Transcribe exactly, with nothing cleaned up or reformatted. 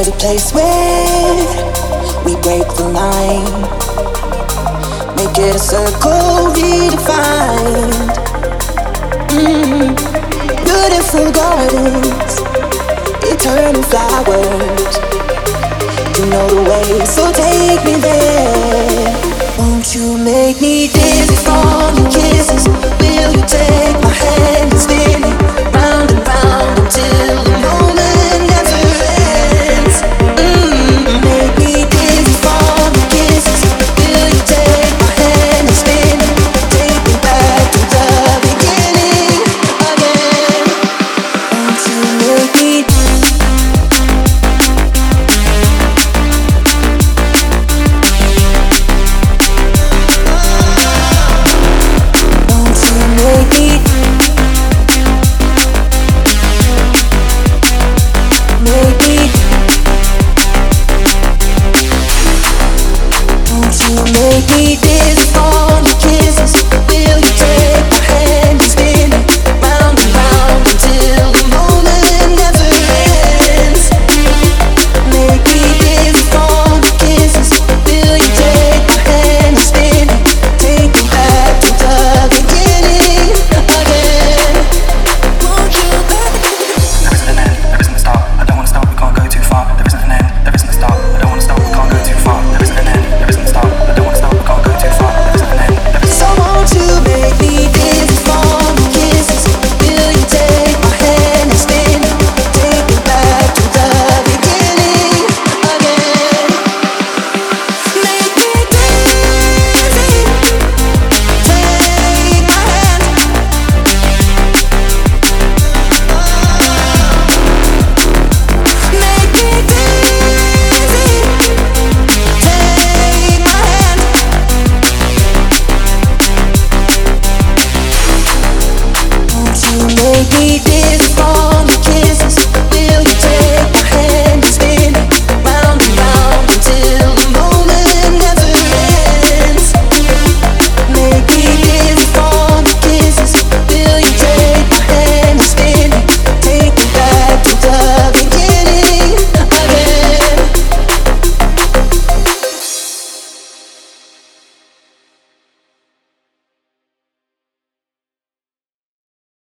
place where we break the line, make it a circle redefined. Mm-hmm. Beautiful gardens, eternal flowers, you know the way, so take me there. Won't you make me dizzy from your kisses? Will you take my hand and spin it round and round until the moment never ends? Mm, make me dizzy from your kisses. Will you take my hand and spin it? Take me back to the beginning again. Won't you make me? Make me dizzy.